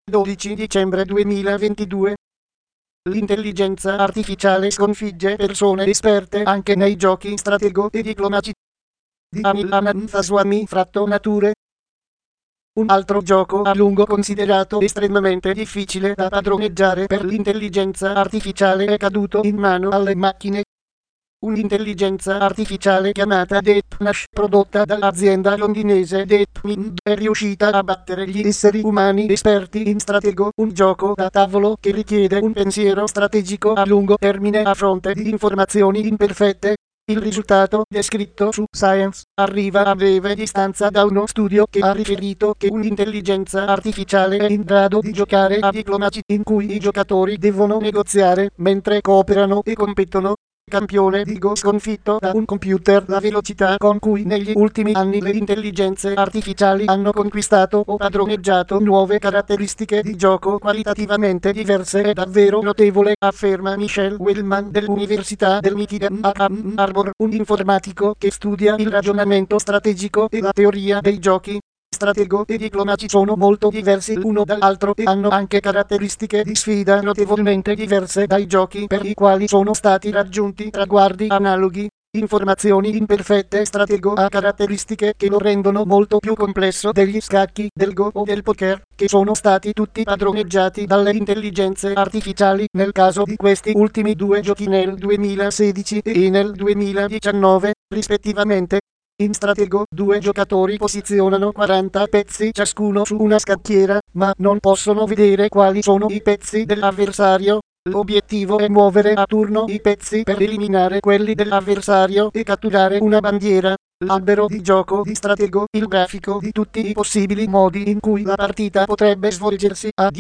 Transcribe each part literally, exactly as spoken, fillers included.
dodici dicembre duemilaventidue. L'intelligenza artificiale sconfigge persone esperte anche nei giochi stratego e diplomatici. Di Anil Ananthaswamy Fratto Nature. Un altro gioco a lungo considerato estremamente difficile da padroneggiare per l'intelligenza artificiale è caduto in mano alle macchine. Un'intelligenza artificiale chiamata DeepNash, prodotta dall'azienda londinese DeepMind, è riuscita a battere gli esseri umani esperti in stratego, un gioco da tavolo che richiede un pensiero strategico a lungo termine a fronte di informazioni imperfette. Il risultato, descritto su Science, arriva a breve distanza da uno studio che ha riferito che un'intelligenza artificiale è in grado di giocare a diplomaci in cui i giocatori devono negoziare mentre cooperano e competono. Campione di Go sconfitto da un computer. La velocità con cui negli ultimi anni le intelligenze artificiali hanno conquistato o padroneggiato nuove caratteristiche di gioco qualitativamente diverse è davvero notevole, afferma Michelle Wellman dell'Università del Michigan a Ann Arbor, un informatico che studia il ragionamento strategico e la teoria dei giochi. Stratego e diplomaci sono molto diversi l'uno dall'altro e hanno anche caratteristiche di sfida notevolmente diverse dai giochi per i quali sono stati raggiunti traguardi analoghi. Informazioni imperfette. Stratego ha caratteristiche che lo rendono molto più complesso degli scacchi, del Go o del poker, che sono stati tutti padroneggiati dalle intelligenze artificiali nel caso di questi ultimi due giochi nel duemilasedici e nel duemiladiciannove, rispettivamente. In stratego, due giocatori posizionano quaranta pezzi ciascuno su una scacchiera, ma non possono vedere quali sono i pezzi dell'avversario. L'obiettivo è muovere a turno i pezzi per eliminare quelli dell'avversario e catturare una bandiera. L'albero di gioco di stratego, il grafico di tutti i possibili modi in cui la partita potrebbe svolgersi, ha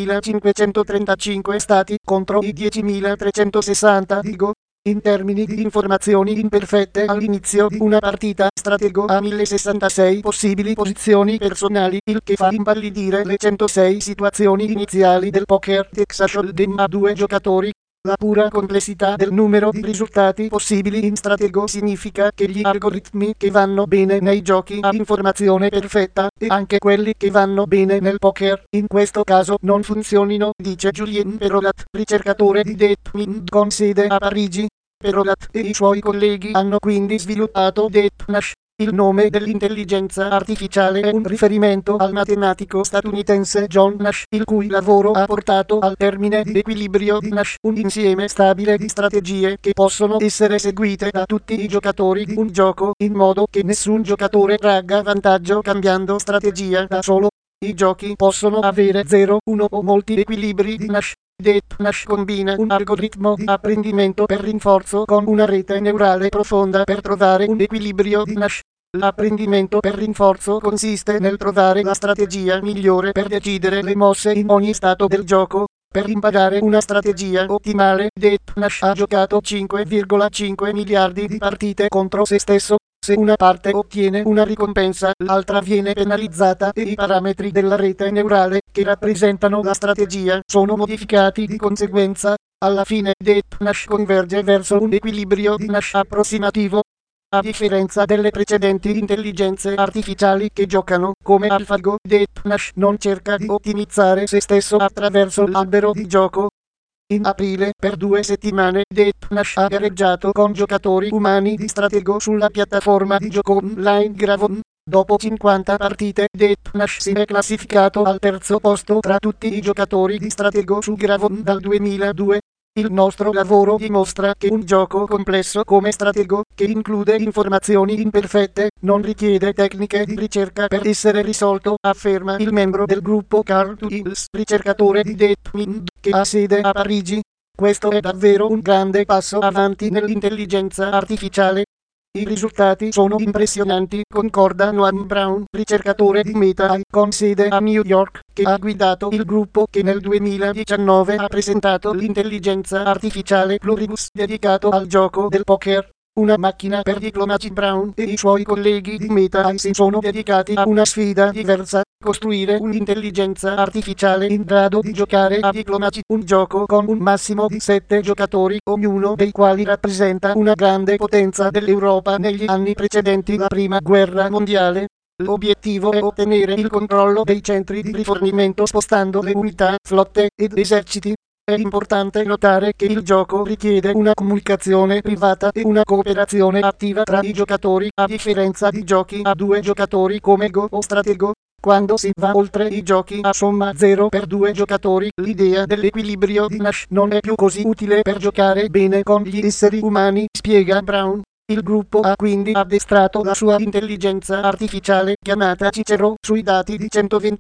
diecimilacinquecentotrentacinque stati contro i diecimilatrecentosessanta di Go. In termini di informazioni imperfette all'inizio di una partita, stratego ha mille sessantasei possibili posizioni personali, il che fa impallidire le centosei situazioni iniziali del poker Texas Hold'em a due giocatori. La pura complessità del numero di risultati possibili in stratego significa che gli algoritmi che vanno bene nei giochi a informazione perfetta, e anche quelli che vanno bene nel poker, in questo caso non funzionino, dice Julien Perolat, ricercatore di DeepMind con sede a Parigi. Perolat e i suoi colleghi hanno quindi sviluppato DeepNash. Il nome dell'intelligenza artificiale è un riferimento al matematico statunitense John Nash, il cui lavoro ha portato al termine di equilibrio di Nash, un insieme stabile di strategie che possono essere seguite da tutti i giocatori di un gioco, in modo che nessun giocatore tragga vantaggio cambiando strategia da solo. I giochi possono avere zero, uno o molti equilibri di Nash. DeepNash combina un algoritmo di apprendimento per rinforzo con una rete neurale profonda per trovare un equilibrio di Nash. L'apprendimento per rinforzo consiste nel trovare la strategia migliore per decidere le mosse in ogni stato del gioco. Per imparare una strategia ottimale, DeepNash ha giocato cinque virgola cinque miliardi di partite contro se stesso. Se una parte ottiene una ricompensa, l'altra viene penalizzata e i parametri della rete neurale, che rappresentano la strategia, sono modificati di conseguenza. Alla fine, DeepNash converge verso un equilibrio di Nash approssimativo. A differenza delle precedenti intelligenze artificiali che giocano come AlphaGo, DeepNash non cerca di ottimizzare se stesso attraverso l'albero di gioco. In aprile, per due settimane, DeepNash ha gareggiato con giocatori umani di stratego sulla piattaforma di gioco online Gravon. Dopo cinquanta partite, DeepNash si è classificato al terzo posto tra tutti i giocatori di stratego su Gravon dal duemiladue. Il nostro lavoro dimostra che un gioco complesso come stratego, che include informazioni imperfette, non richiede tecniche di ricerca per essere risolto, afferma il membro del gruppo Carl Hills, ricercatore di DeepMind, che ha sede a Parigi. Questo è davvero un grande passo avanti nell'intelligenza artificiale. I risultati sono impressionanti, concorda Noam Brown, ricercatore di Meta A I con sede a New York, che ha guidato il gruppo che nel duemiladiciannove ha presentato l'intelligenza artificiale Pluribus dedicato al gioco del poker. Una macchina per diplomaci. Brown e i suoi colleghi di Meta A I si sono dedicati a una sfida diversa: costruire un'intelligenza artificiale in grado di giocare a diplomaci, un gioco con un massimo di sette giocatori, ognuno dei quali rappresenta una grande potenza dell'Europa negli anni precedenti la Prima Guerra Mondiale. L'obiettivo è ottenere il controllo dei centri di rifornimento spostando le unità, flotte ed eserciti. È importante notare che il gioco richiede una comunicazione privata e una cooperazione attiva tra i giocatori, a differenza di giochi a due giocatori come Go o Stratego. Quando si va oltre i giochi a somma zero per due giocatori, l'idea dell'equilibrio di Nash non è più così utile per giocare bene con gli esseri umani, spiega Brown. Il gruppo ha quindi addestrato la sua intelligenza artificiale, chiamata Cicero, sui dati di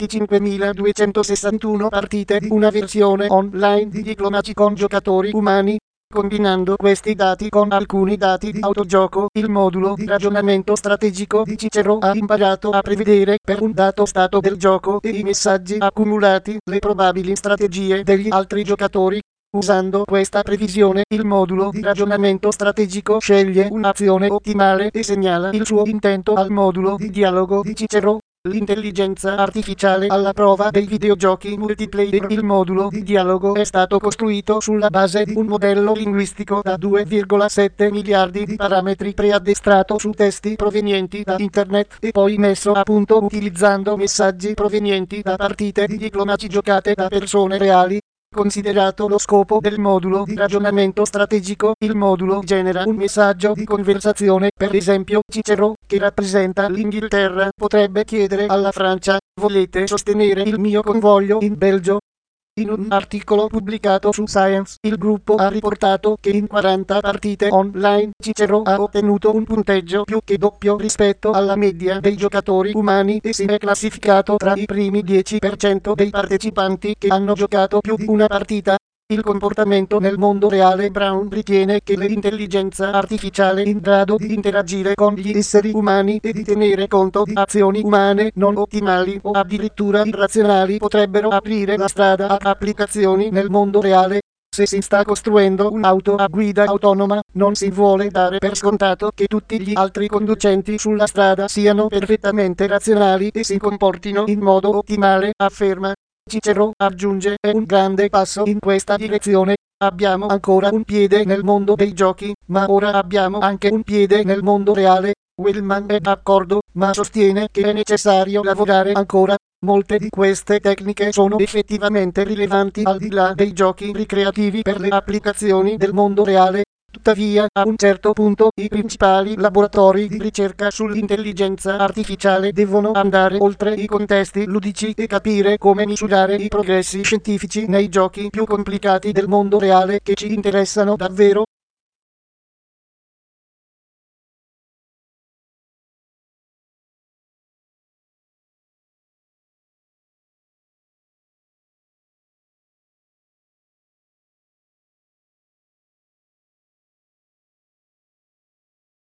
centoventicinquemiladuecentosessantuno partite di una versione online di Diplomacy con giocatori umani. Combinando questi dati con alcuni dati di autogioco, il modulo di ragionamento strategico di Cicero ha imparato a prevedere per un dato stato del gioco e i messaggi accumulati le probabili strategie degli altri giocatori. Usando questa previsione, il modulo di ragionamento strategico sceglie un'azione ottimale e segnala il suo intento al modulo di dialogo di Cicero. L'intelligenza artificiale alla prova dei videogiochi multiplayer. Il modulo di dialogo è stato costruito sulla base di un modello linguistico da due virgola sette miliardi di parametri preaddestrato su testi provenienti da internet e poi messo a punto utilizzando messaggi provenienti da partite di Diplomacy giocate da persone reali. Considerato lo scopo del modulo di ragionamento strategico, il modulo genera un messaggio di conversazione. Per esempio, Cicero, che rappresenta l'Inghilterra, potrebbe chiedere alla Francia: volete sostenere il mio convoglio in Belgio? In un articolo pubblicato su Science, il gruppo ha riportato che in quaranta partite online Cicero ha ottenuto un punteggio più che doppio rispetto alla media dei giocatori umani e si è classificato tra i primi dieci per cento dei partecipanti che hanno giocato più di una partita. Il comportamento nel mondo reale. Brown ritiene che l'intelligenza artificiale in grado di interagire con gli esseri umani e di tenere conto di azioni umane non ottimali o addirittura irrazionali potrebbero aprire la strada a applicazioni nel mondo reale. Se si sta costruendo un'auto a guida autonoma, non si vuole dare per scontato che tutti gli altri conducenti sulla strada siano perfettamente razionali e si comportino in modo ottimale, afferma. Cicero aggiunge: è un grande passo in questa direzione. Abbiamo ancora un piede nel mondo dei giochi, ma ora abbiamo anche un piede nel mondo reale. Wellman è d'accordo, ma sostiene che è necessario lavorare ancora. Molte di queste tecniche sono effettivamente rilevanti al di là dei giochi ricreativi per le applicazioni del mondo reale. Tuttavia, a un certo punto, i principali laboratori di ricerca sull'intelligenza artificiale devono andare oltre i contesti ludici e capire come misurare i progressi scientifici nei giochi più complicati del mondo reale che ci interessano davvero.